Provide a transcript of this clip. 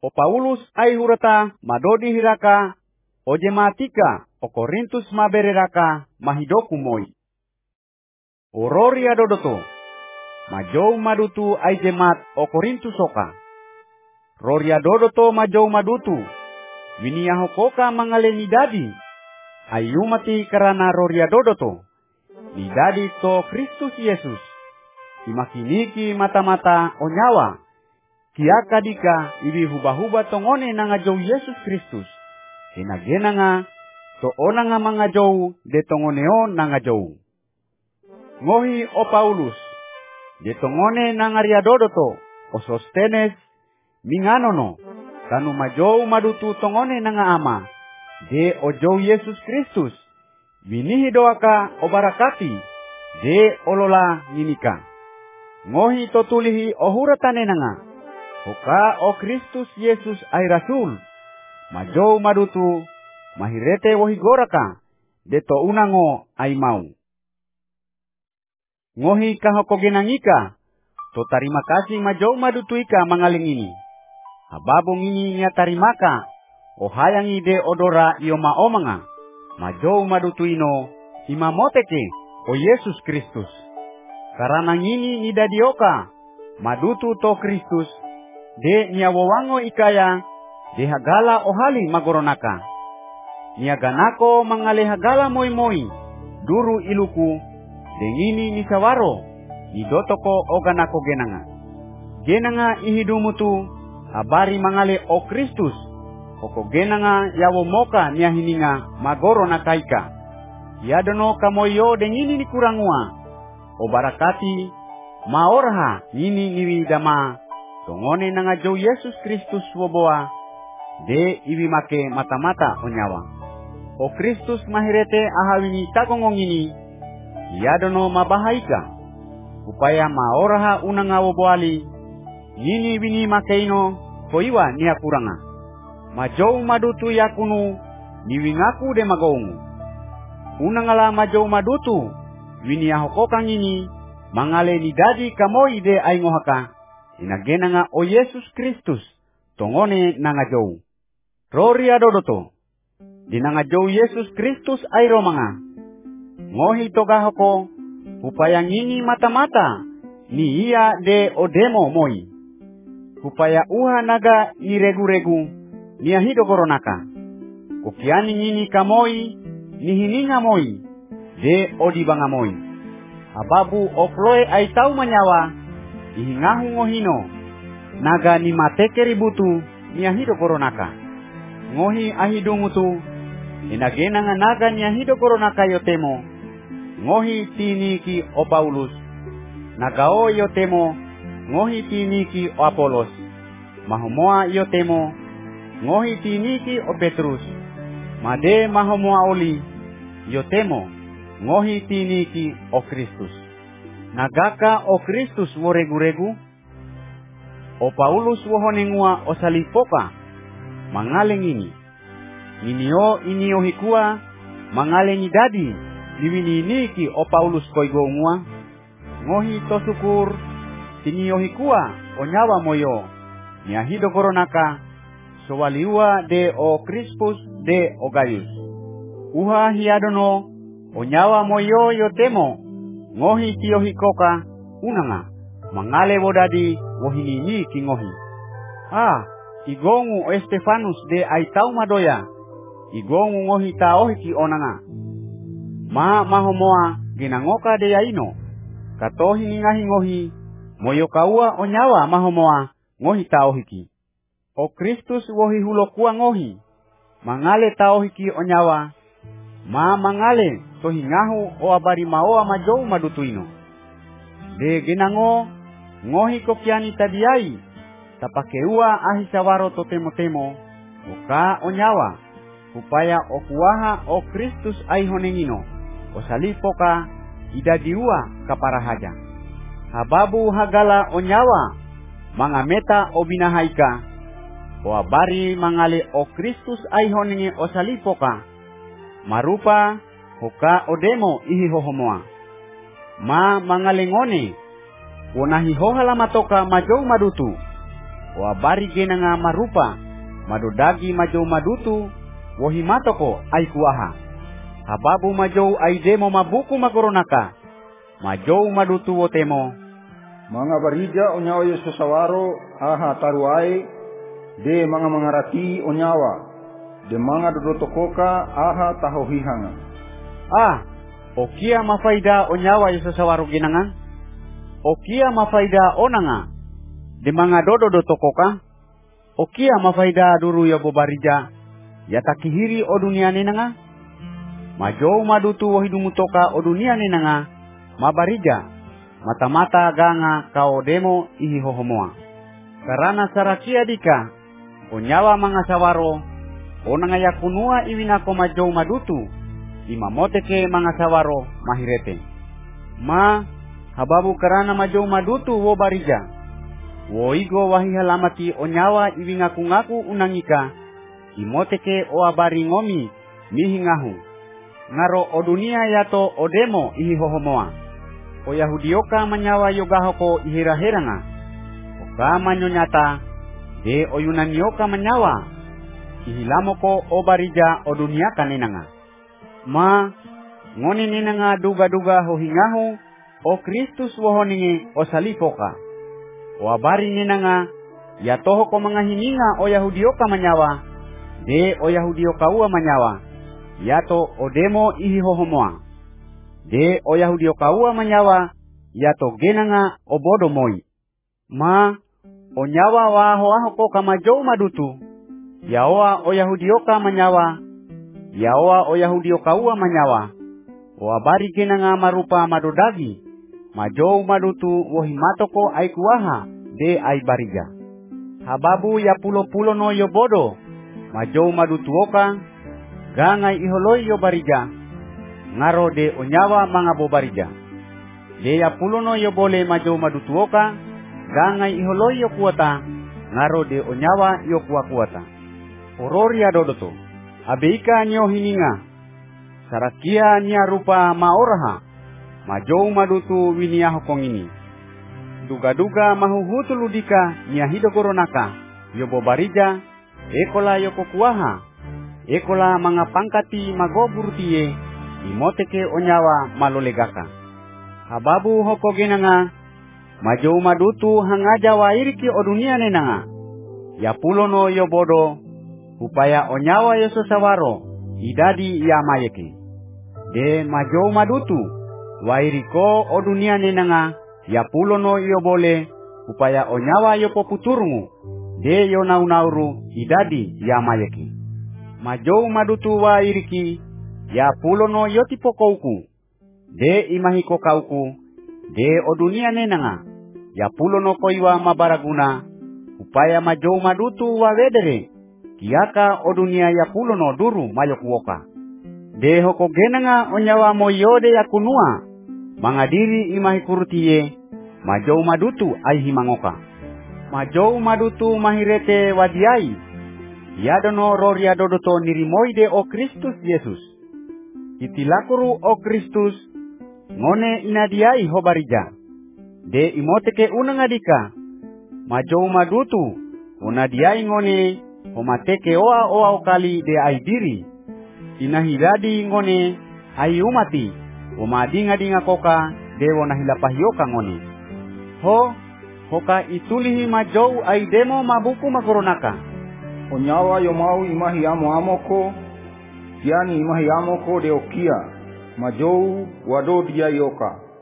O Paulus ai hurata madodi hiraka o jematika o Korintus mabereraka mahidoku moi. O rori adodoto majou madutu ai jemat o Korintus oka. Rori adodoto majou madutu winia hokoka mangale nidadi. Ayumati karana rori adodoto nidadi to Kristus Yesus. Imakiniki mata-mata o nyawa. Kiaka dika ibi huba-huba tongone nangajou Yesus Kristus. Genanga to onanga mangajou de tongoneo nangajou. Ngohi o Paulus de tongone nangariadodoto o Sostenes minganono kanu majou madutu tongone nanga ama de o jou Yesus Kristus. Winihi doaka o barakati de olola ninika. Ngohi to tulihi o huratane nanga. Hoka o Kristus Yesus ay rasul. Majou madutu mahirete wohigoraka de to unango ay mau. Ngohi kahoko genangika to tarima kasih majou madutu ika mangaling ini. Hababong ini niya tarimaka o hayangi de odora ioma omanga. Majou madutu ino imamoteke o Yesus Kristus. Karana ngini nidadioka madutu to Kristus de niawawango ikaya de hagala ohali magoronaka. Niaganako mangale hagala moi-moi duru iluku dengini nisawaro idotoko oganako genanga. Genanga ihidumutu habari mangale o Kristus oko genanga yawo moka niahininga magoronakaika. Yadono kamoyo dengini nikurangua o barakati maorha nini niwidama tongone nangajou Yesus Kristus woboa de ibi make mata-mata onyawa. O Kristus mahirete ahawini tagongong ini yadono mabahaika upaya maorha unanga woboali nini wini makeino koiwa nia kuranga. Majou madutu yakunu niwingaku de magoungu. Unangala majou madutu wini ahokokang ini mangale nidadi kamoi de aingohaka. Inagenanga o Yesus Kristus tongone nangajou. Rori adodoto dinangajou Yesus Kristus ay romanga. Ngohi togahoko upaya ngini mata-mata ni iya de odemo moi. Upaya uha naga ni regu-regu ni ahido koronaka. Kukiani ngini kamoi ni hininga moi de odibanga moi. Ababu okloe ay tau manyawa ihingahu ngohino naga ni mateke ributu ni ahido koronaka. Ngohi ahidungutu inagenanga naga ni ahido koronaka yotemo. Ngohi tiniki o Paulus nagao yotemo. Ngohi tiniki o Apolos mahomoa yotemo. Ngohi tiniki o Petrus made mahomoa oli yotemo. Ngohi tiniki o Kristus. Nagaka o Kristus wo regu-regu. O Paulus wo honengua o salipoka mangaleng ini. Inio hikua mangaleng idadi diwininiki o Paulus koigongua. Ngohi to syukur tinio hikua o nyawa moyo niahido koronaka sowaliua de o Crispus de o Gaius. Uha hiadono o nyawa moyo yotemo. Ngohi tio hikoka unanga mangale wodadi wohinini kingohi. Igongu o Estefanus de aitau madoya. Igongu ngohi taohiki onanga. Mahomoa ginangoka de yaino. Katohi ningahi ngohi moyo kaua o nyawa mahomoa ngohi taohiki. O Kristus wohi hulokua ngohi mangale taohiki o nyawa. Mangale tohingahu o abari maoa majou madutuino. De genango ngohi kokiani tadiai tapakeua ahisawaro totemo-temo uka o nyawa upaya o kuaha o Kristus ai honengino o salipoka idadiua kaparahaja. Hababu hagala o nyawa mangameta o binahaika o abari mangale o Kristus ai honenge o salipoka marupa hoka odemo ihi hohomoa. Mangalengone wonahi hohala matoka majou madutu o abari genanga marupa madodagi majou madutu wo himatoko ai kuaha. Hababu majou ai demo mabuku magoronaka majou madutu wo temo Mga barija onyawa yo sasawaro aha taruai de mga mangarati onyawa de mga dodotokoka aha tahohihanga. Okia mafaida onyawa yo sasawaro ginangan. Okia mafaida onanga de mga dodotokoka. Okia mafaida duru yo bobarija ya takihiri o dunia nenanga. Majou madutu wo hidumutoka o dunia nenanga mabarija mata-mata ganga kao demo ihi hohomoa. Karana sarakia dika onyawa mga sawaro onanga yakunua iwinako majou madutu imamoteke mga sawaro mahirete. Hababu karana majou madutu wo barija wo igo wahi halamati onyawa iwingaku-ngaku unangika imoteke o abari ngomi mihingahu ngaro o dunia yato o demo ihi hohomoa. O Yahudioka manyawa yogahoko ihira-hiranga. Oka manyonyata de o Yunanioka manyawa ihilamoko o barija o dunia kanenanga. Ngoni ninanga duga-duga hohingahu o Kristus wohoningi o salipoka. O abari ninanga yatohoko mga hininga o Yahudioka manyawa de o Yahudioka ua manyawa yato o demo ihi hohomoa. De o Yahudioka ua manyawa yato genanga o bodo moi. O nyawa wa aho ka majou madutu. Yaoa o Yahudioka manyawa. Yaoa o Yahudioka ua manyawa. O abari genanga marupa madodagi. Majou madutu wo himatoko ai kuaha de ai barija. Hababu ya pulo-pulo no yo bodo. Majou madutu oka. Gangai iholoi yo barija. Ngaro de onyawa mga bobarija. De ya pulono yo bole majou madutuoka. Gangai iholoi yo kuata. Ngaro de onyawa yo kuata. Ororia dodoto. Abeika nyo hininga. Sarakia nia rupa maoraha. Majou madutu winiaho kongini. Duga-duga mahuhutu ludika nia hidogoronaka. Yo bobarija. Ekola yo kokuaha. Ekola mga pangkati magoburutiye. Imoteke onyawa malolegaka. Hababu hoko genanga majou madutu hangaja wairiki o dunia nenanga. Ya pulono yo bodo upaya onyawa yo sasawaro idadi ya mayeke. De majou madutu wairiko o dunia nenanga ya pulono yo bole upaya onyawa yo poputurungu de yo nauru idadi ya mayeke. Majou madutu wairiki ya pulono yoti pokouku. De imahiko kauku. De o dunia nenanga. Ya pulono koiwa mabaraguna. Upaya majou madutu wa wedere. Kiaka o dunia ya pulono duru mayokuoka. De hoko genanga onyawa moyode ya kunua. Mangadiri imahikurutiye. Majou madutu ai himangoka. Majou madutu mahirete wadiai. Yadono roria dodoto nirimoide o Kristus Yesus. Itilakuru o Kristus ngone inadiai hobarija. De imoteke unangadika majou madutu unadiai ngone homateke oa okali de aidiri. Inahiradi ngone ai umati umadinga-dinga koka dewo nahilapahioka ngone. Hoka itulihi majou ai demo mabuku magoronaka. Onyawa yo mau imahi amoko yani imahi amoko de okia majou wado dia yoka.